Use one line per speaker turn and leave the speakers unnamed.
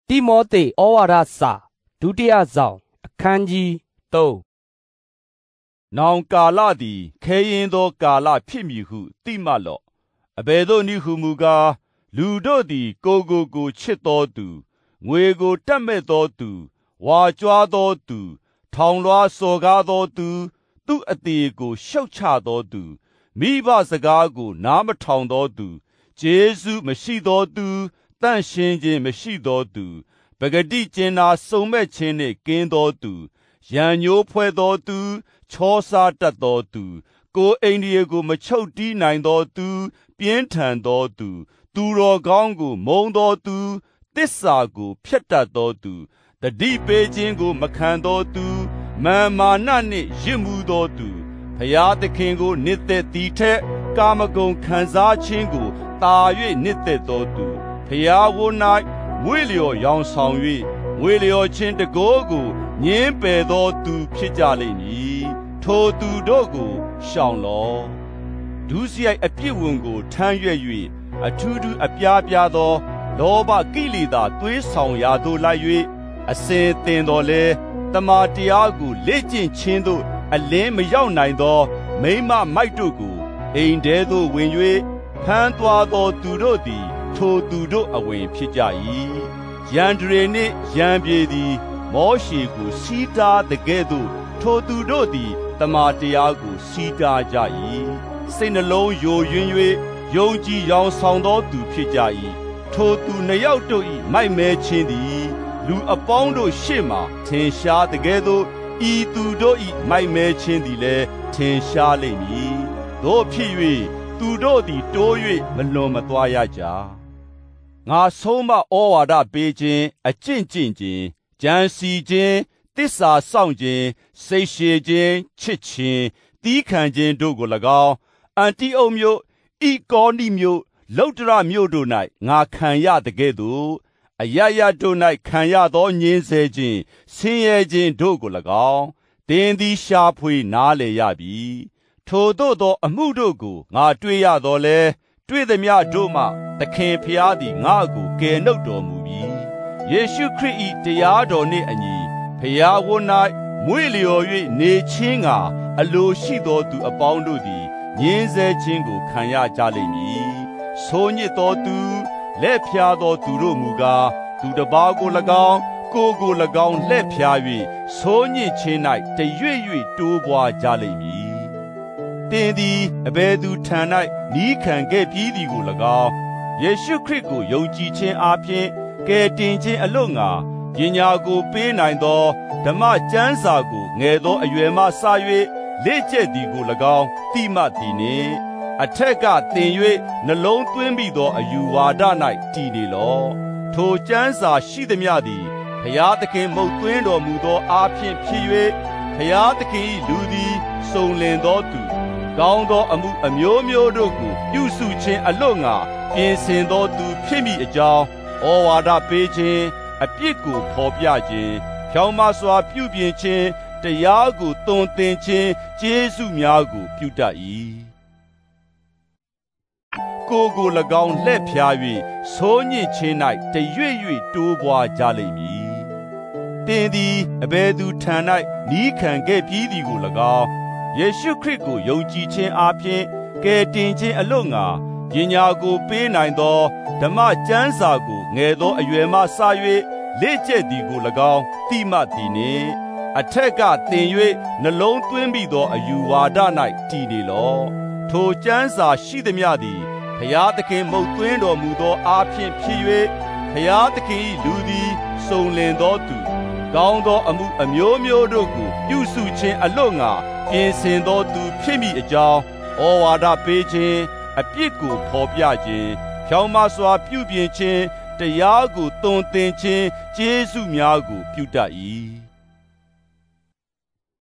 တိမောသေဩဝါဒစာဒုတိယဆောင်အခန်းကြီး3
နောင်ကာလသည်ခဲရင်သောကာလဖြစ်မည်ဟုသိမှတ်လော့အဘယ်သို့နည်းဟုမူကားလူတို့သည်ကိုချစ်သောသူငွေကိုတတ်မဲ့သောသူဝါကြွားသောသူထောင်လွှားစော်ကားသောသူသူ့အသေးကိုရှုတ်ချသောသူမိဘစကားကိုနားမထောင်သောသူကျေးဇူးမရှိသောသူတန့်ရှင်းခြင်းမရှိသောသူပဂတိကျင်နာစုံမဲ့ခြင်းနှင့်ကင်းသောသူရန်ညိုးဖွဲ့သောသူချောစားတတ်သောသူကိုယ်အိန္ဒိယကိုမချုပ်တီးနိုင်သောသူပြင်းထန်သောသူသူတော်ကောင်းကိုမုန်းသောသူတစ္ဆာကိုဖျက်တတ်သောသူတတိပေးခြင်းကိုမခံသောသူမာနနှင့်ရစ်မှုသောသူဖျားသခင်ကိုနှစ်သက်သည်ထက်ကာမဂုဏ်ခံစားခြင်းကိုတာ၍နှစ်သက်သောသူဖျားဝ၌မွေလျော်ရောင်ဆောင်၍မွေလျော်ခြင်းတကိုးကိုညင်းပယ်သောသူဖြစ်ကြလိမ့်မည်ထိုသူတို့ကိုရှောင်လော့ဒုစရိုက်အပြစ်ဝင်ကိုထမ်းရွက်၍အထူးထူးအပြားပြားသောလောဘကိလေသာသွေးဆောင်ရာသို့လိုက်၍အစင်သင်တော်လဲတမာတရားကိုလေ့ကျင့်ခြင်းသို့အလင်းမရောက်နိုင်သောမိန်းမမိုက်တို့ကိုအိမ်ထဲသို့ဝင်၍ဖမ်းသွားသောသူတို့သည်ထိုသူတို့အဝင်ဖြစ်ကြ၏ရန်ဒရေနှင့်ရန်ပြေသည်မောရှေကိုစီးတားတကဲ့သို့ထိုသူတို့သည်တမာတရားကိုစီးတားကြ၏စိတ်နှလုံးယိုယွင်း၍ယုံကြည်ရောင်ဆောင်သောသူဖြစ်ကြ၏ထိုသူနှစ်ယောက်တို့၏မိုက်မဲခြင်းသည်လူအပေါင်းတို့ရှေ့မှထင်ရှားတကဲ့သို့ဤသူတို့၏မိုက်မဲခြင်းသည်လည်းထင်ရှားလိမ့်မည်တို့ဖြစ်၍သူတို့သည်တိုး၍မလွန်မသွားရကြငါဆုံးမဩဝါဒပေးခြင်းအကျင့်ကျင့်ခြင်းကြံစီခြင်းတစ္ဆာစောင့်ခြင်းစိတ်ရှည်ခြင်းချစ်ခြင်းသီးခံခြင်းတို့ကို၎င်းအန်တိအုတ်မြို့ဣကောနိမြို့လုတ္တရမြို့တို့၌ငါခံရတကဲ့သို့အရရတို့၌ခံရသောညှင်းဆဲခြင်းဆင်းရဲခြင်းတို့ကို၎င်းသင်သည်ရှာဖွေနားလည်ရပြီထိုသို့သောအမှုတို့ကိုငါတွေ့ရသောလဲတွေ့သည်များတို့မှသခင်ဖျားသည်ငါ့ကိုကယ်နှုတ်တော်မူပြီယေရှုခရစ်၏တရားတော်နှင့်အညီဖျားဝ၌မွေလျော်၍နေခြင်းကအလိုရှိသောသူအပေါင်းတို့သည်ညှင်းဆဲခြင်းကိုခံရကြလိမ့်မည်ဆိုးညစ်သောသူလက်ဖြားသောသူတို့မူကားသူတစ်ပါးကို၎င်းကိုယ်ကို၎င်းလက်ဖြား၍ဆိုးညစ်ခြင်း၌တရွေ့၍တိုးပွားကြလိမ့်မည်သင်သည်အဘယ်သူထံ၌နီးခံခဲ့ပြီးသည်ကို၎င်းယေရှုခရစ်ကိုယုံကြည်ခြင်းအပြင်ကယ်တင်ခြင်းအလို့ငါပညာကိုပေးနိုင်သောဓမ္မကျမ်းစာကိုငယ်သောအရွယ်မှစ၍လေ့ကျက်သည်ကို၎င်းတိမှတ်သည်နှင့်အထက်ကသင်၍နှလုံးသွင်းမိသောအယူဝါဒ၌တည်နေလော့ထိုကျမ်းစာရှိသမျှသည်ဘုရားသခင်မုတ်သွင်းတော်မူသောအားဖြင့်ဖြစ်၍ဘုရားသခင်၏လူသည်စုံလင်သောသူကောင်းသောအမှုအမျိုးမျိုးတို့ကိုပြုစုခြင်းအလို့ငါပြင်ဆင်သောသူဖြစ်မိအကြောင်းဩဝါဒပေးခြင်းအပြစ်ကိုဖော်ပြခြင်းဖြောင့်မစွာပြုပြင်ခြင်းတရားကိုသွန်သင်ခြင်းကျေးဇူးများကိုပြုတတ်၏ကိုယ်ကို၎င်းလှည့်ဖြား၍ဆိုးညစ်ခြင်း၌တရွေ့၍တိုးပွားကြလိမ့်မည်သင်သည်အဘယ်သူထံ၌နီးခံခဲ့ပြီးသည်ကို၎င်းယေရှုခရစ်ကိုယုံကြည်ခြင်းအပြင်ကယ်တင်ခြင်းအလို့ငါပညာကိုပေးနိုင်သောဓမ္မကျမ်းစာကိုငယ်သောအရွယ်မှစ၍လေ့ကျက်သည်ကို၎င်းတိမှတ်သည်နှင့်အထက်ကသင်၍နှလုံးသွင်းမိသောအယူဝါဒ၌တည်နေလော့ထိုကျမ်းစာရှိသမျှသည်ဘုရားသခင်မုတ်သွင်းတော်မူသောအားဖြင့်ဖြစ်၍ဘုရားသခင်၏လူသည်စုံလင်သောသူကောင်းသောအမှုအမျိုးမျိုးတို့ကိုပြုစုခြင်းအလို့ငါပြင်ဆင်သောသူဖြစ်မိအကြောင်းဩဝါဒပေးခြင်းအပြစ်ကိုဖော်ပြခြင်းဖြောင့်မစွာပြုပြင်ခြင်းတရားကိုသွန်သင်ခြင်းကျေးဇူးများကိုပြုတတ်၏